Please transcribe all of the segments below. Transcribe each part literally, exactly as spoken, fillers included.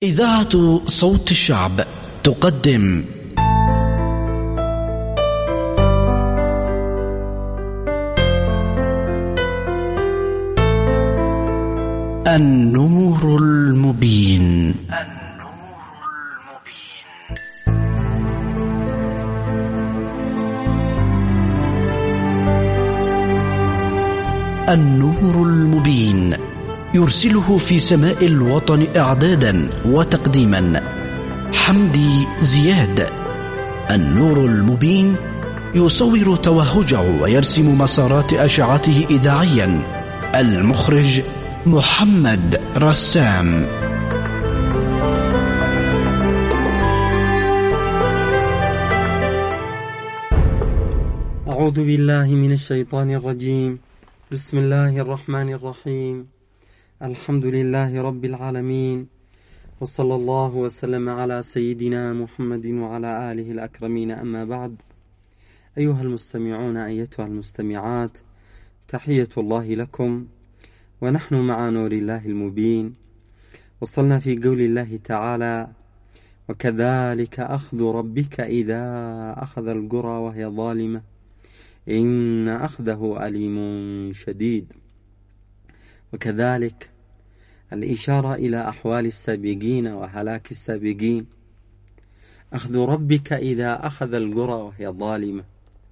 إذاعة صوت الشعب تقدم النور المبين. النور المبين يرسله في سماء الوطن إعدادا وتقديما حمدي زياد. النور المبين يصور توهجه ويرسم مسارات أشعته إذاعيا. المخرج محمد رسام. أعوذ بالله من الشيطان الرجيم. بسم الله الرحمن الرحيم. الحمد لله رب العالمين، وصلى الله وسلم على سيدنا محمد وعلى آله الأكرمين. أما بعد، أيها المستمعون أيتها المستمعات، تحية الله لكم، ونحن مع نور الله المبين. وصلنا في قول الله تعالى: وكذلك أخذ ربك إذا أخذ القرى وهي ظالمة إن أخذه أليم شديد. وكذلك الإشارة إلى أحوال السابقين وهلاك السابقين. أخذ ربك إذا أخذ القرى وهي ظالمة،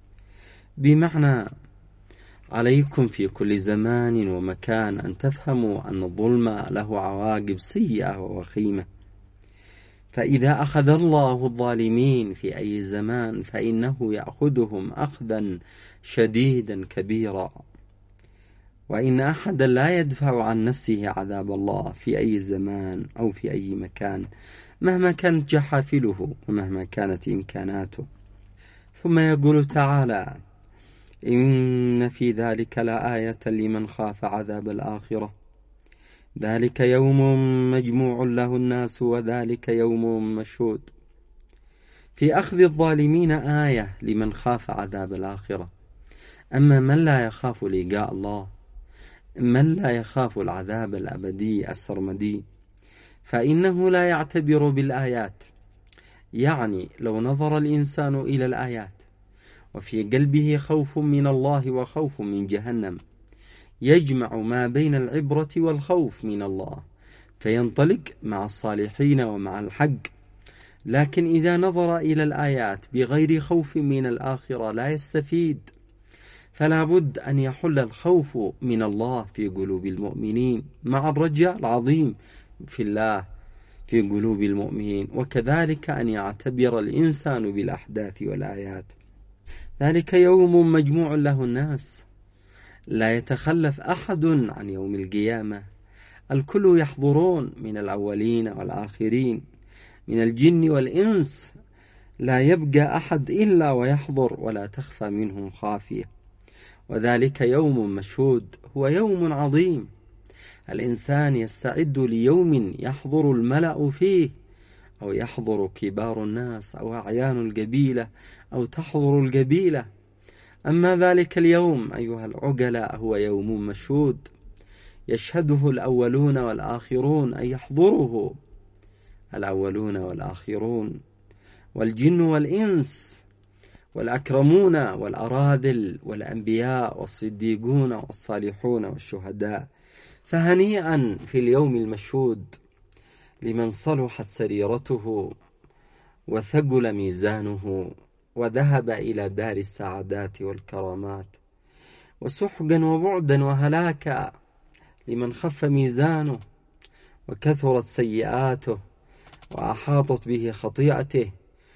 بمعنى عليكم في كل زمان ومكان أن تفهموا أن الظلم له عواقب سيئة ووخيمة. فإذا أخذ الله الظالمين في أي زمان فإنه يأخذهم أخذا شديدا كبيرا، وإن أحدا لا يدفع عن نفسه عذاب الله في أي زمان أو في أي مكان، مهما كانت جحافله ومهما كانت إمكاناته. ثم يقول تعالى: إن في ذلك لآية لمن خاف عذاب الآخرة، ذلك يوم مجموع له الناس وذلك يوم مشهود. في أخذ الظالمين آية لمن خاف عذاب الآخرة. أما من لا يخاف لقاء الله، من لا يخاف العذاب الأبدي السرمدي، فإنه لا يعتبر بالآيات. يعني لو نظر الإنسان إلى الآيات وفي قلبه خوف من الله وخوف من جهنم، يجمع ما بين العبرة والخوف من الله فينطلق مع الصالحين ومع الحق. لكن إذا نظر إلى الآيات بغير خوف من الآخرة لا يستفيد. فلا بد أن يحل الخوف من الله في قلوب المؤمنين مع الرجاء العظيم في الله في قلوب المؤمنين. وكذلك أن يعتبر الإنسان بالأحداث والآيات. ذلك يوم مجموع له الناس، لا يتخلف أحد عن يوم القيامة. الكل يحضرون من الأولين والآخرين، من الجن والإنس، لا يبقى أحد إلا ويحضر ولا تخفى منهم خافية. وذلك يوم مشهود، هو يوم عظيم. الإنسان يستعد ليوم يحضر الملأ فيه، أو يحضر كبار الناس أو أعيان القبيلة أو تحضر القبيلة. أما ذلك اليوم أيها العقلاء هو يوم مشهود، يشهده الأولون والآخرون، أي يحضره الأولون والآخرون والجن والإنس والأكرمون والأراذل والأنبياء والصديقون والصالحون والشهداء. فهنيئا في اليوم المشهود لمن صلحت سريرته وثقل ميزانه وذهب إلى دار السعادات والكرامات. وسحقا وبعدا وهلاكا لمن خف ميزانه وكثرت سيئاته وأحاطت به خطيئته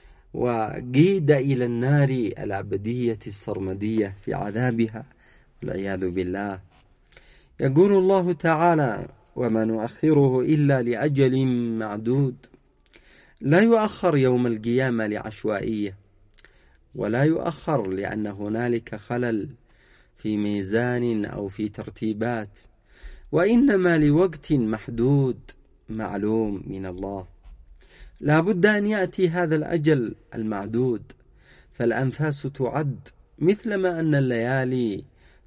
وقيد إلى النار الأبدية السرمدية في عذابها والعياذ بالله. يقول الله تعالى: وما نؤخره إلا لأجل معدود. لا يؤخر يوم القيامة لعشوائية، ولا يؤخر لأن هنالك خلل في ميزان أو في ترتيبات، وإنما لوقت محدود معلوم من الله. لا بد أن يأتي هذا الأجل المعدود، فالأنفاس تعد مثلما أن الليالي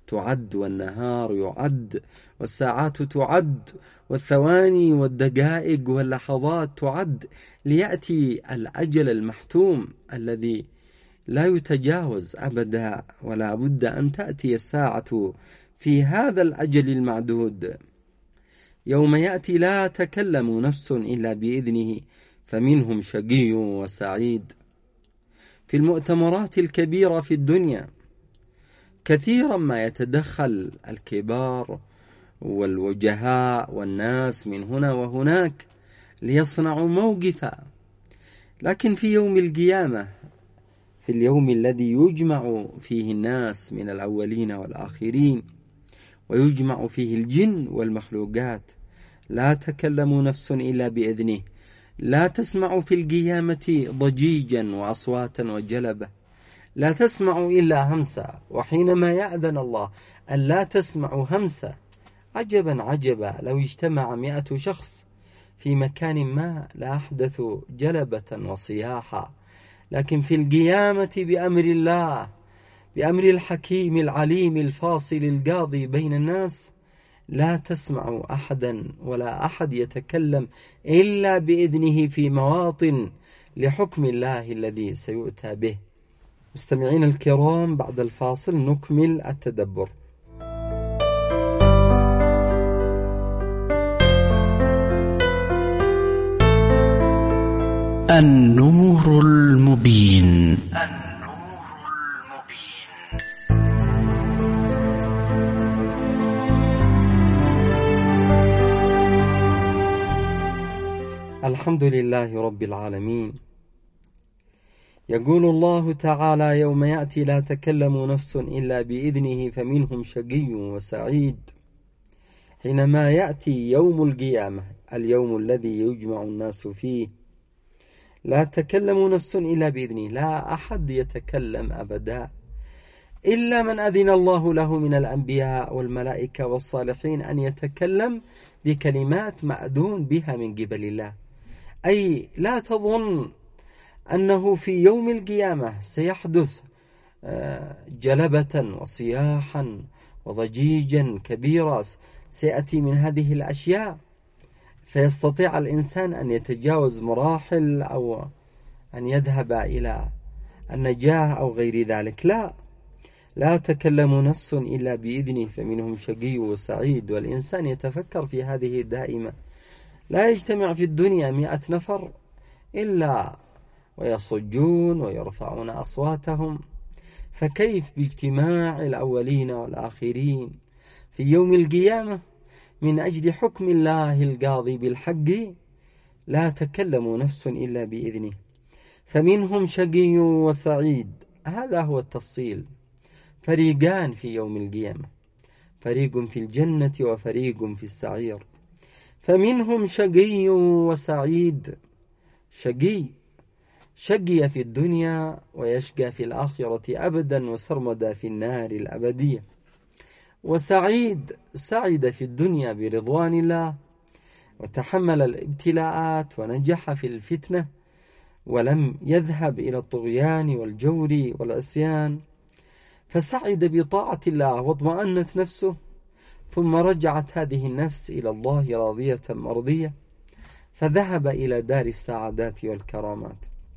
تعد، والنهار يعد، والساعات تعد، والثواني والدقائق واللحظات تعد، ليأتي الأجل المحتوم الذي لا يتجاوز أبدا، ولا بد أن تأتي الساعة في هذا الأجل المعدود. يوم يأتي لا تكلم نفس إلا بإذنه فمنهم شقي وسعيد. في المؤتمرات الكبيرة في الدنيا كثيرا ما يتدخل الكبار والوجهاء والناس من هنا وهناك ليصنعوا موقفا، لكن في يوم القيامة، في اليوم الذي يجمع فيه الناس من الأولين والآخرين ويجمع فيه الجن والمخلوقات، لا تكلم نفس إلا بإذنه، لا تسمع في القيامة ضجيجا وأصواتا وجلبة، لا تسمع إلا همسا. وحينما يأذن الله أن لا تسمع همسا، عجبا عجبا لو اجتمع مئة شخص في مكان ما لا أحدثوا جلبة وصياحا، لكن في القيامة بأمر الله، بأمر الحكيم العليم الفاصل القاضي بين الناس، لا تسمع أحدا ولا أحد يتكلم إلا بإذنه في مواطن لحكم الله الذي سيؤتى به. مستمعين الكرام، بعد الفاصل نكمل التدبر. النور المبين. الحمد لله رب العالمين. يقول الله تعالى: يوم يأتي لا تكلم نفس إلا بإذنه فمنهم شقي وسعيد. حينما يأتي يوم القيامة، اليوم الذي يجمع الناس فيه، لا تكلم نفس إلا بإذنه، لا أحد يتكلم أبدا إلا من أذن الله له من الأنبياء والملائكة والصالحين أن يتكلم بكلمات مأذون بها من قبل الله. أي لا تظن أنه في يوم القيامة سيحدث جلبة وصياحا وضجيجا كبيرا سيأتي من هذه الأشياء فيستطيع الإنسان أن يتجاوز مراحل أو أن يذهب إلى النجاة أو غير ذلك. لا لا تكلم نفس إلا بإذنه فمنهم شقي وسعيد. والإنسان يتفكر في هذه دائما. لا يجتمع في الدنيا مئة نفر إلا ويصجون ويرفعون أصواتهم، فكيف باجتماع الأولين والآخرين في يوم القيامة من أجل حكم الله القاضي بالحق؟ لا تكلم نفس إلا بإذنه فمنهم شقي وسعيد. هذا هو التفصيل. فريقان في يوم القيامة، فريق في الجنة وفريق في السعير. فمنهم شقي وسعيد. شقي شقي في الدنيا ويشقى في الآخرة أبدا وسرمدا في النار الأبدية. وسعيد سعد في الدنيا برضوان الله وتحمل الابتلاءات ونجح في الفتنة ولم يذهب إلى الطغيان والجور والعصيان، فسعد بطاعة الله واطمأنت نفسه، ثم رجعت هذه النفس إلى الله راضية مرضية فذهب إلى دار السعادات والكرامات.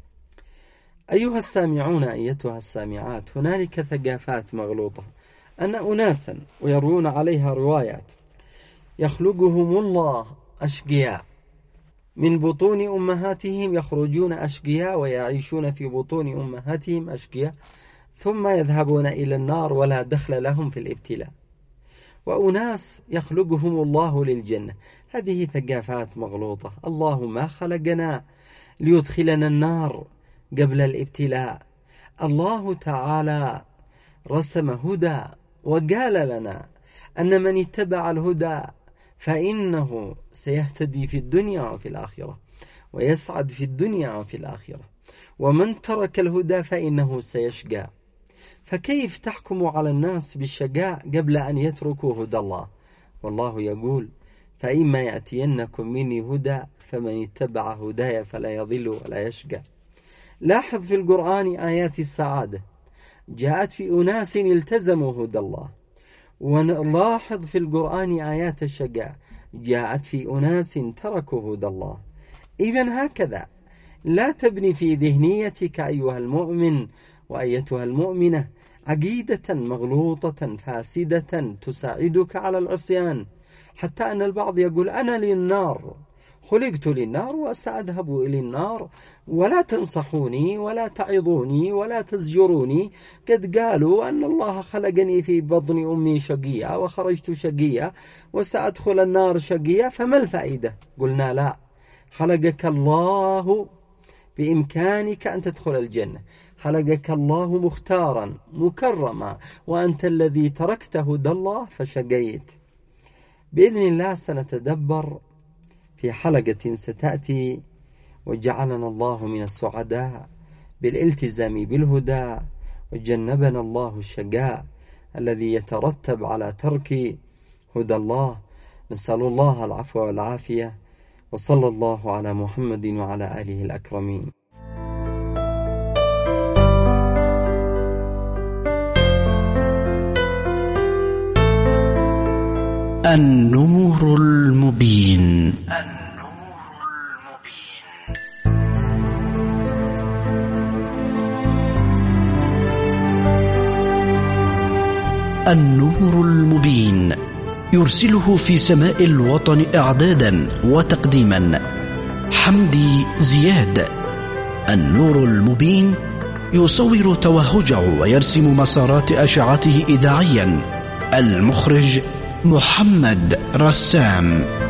أيها السامعون أيتها السامعات، هنالك ثقافات مغلوطة أن أناسا ويروون عليها روايات يخلقهم الله أشقياء، من بطون أمهاتهم يخرجون أشقياء ويعيشون في بطون أمهاتهم أشقياء، ثم يذهبون إلى النار ولا دخل لهم في الابتلاء. وأناس يخلقهم الله للجنة. هذه ثقافات مغلوطة. الله ما خلقنا ليدخلنا النار قبل الابتلاء. الله تعالى رسم هدى وقال لنا أن من اتبع الهدى فإنه سيهتدي في الدنيا وفي الآخرة ويسعد في الدنيا وفي الآخرة، ومن ترك الهدى فإنه سيشقى. فكيف تحكم على الناس بالشقاء قبل أن يتركوا هدى الله؟ والله يقول: فإما يأتينكم مني هدى فمن اتبع هدايا فلا يضل ولا يشقى. لاحظ في القرآن آيات السعادة جاءت في أناس التزموا هدى الله ونلاحظ في القرآن آيات الشقاء جاءت في أناس تركوا هدى الله. إذن هكذا لا تبني في ذهنيتك أيها المؤمن وأيتها المؤمنة عقيدة مغلوطة فاسدة تساعدك على العصيان، حتى أن البعض يقول أنا للنار، خلقت للنار وسأذهب إلى النار، ولا تنصحوني ولا تعظوني ولا تزجروني، قد قالوا أن الله خلقني في بطن أمي شقية وخرجت شقية وسأدخل النار شقية، فما الفائدة؟ قلنا لا، خلقك الله بإمكانك أن تدخل الجنة، خلقك الله مختارا مكرما، وأنت الذي تركت هدى الله فشقيت. بإذن الله سنتدبر في حلقة ستأتي، وجعلنا الله من السعداء بالالتزام بالهدى، وجنبنا الله الشقاء الذي يترتب على ترك هدى الله. نسأل الله العفو والعافية، وصلى الله على محمد وعلى آله الأكرمين. النور المبين. النور المبين يرسله في سماء الوطن إعدادا وتقديما حمدي زياد. النور المبين يصور توهجه ويرسم مسارات أشعته إذاعيا. المخرج محمد رسام.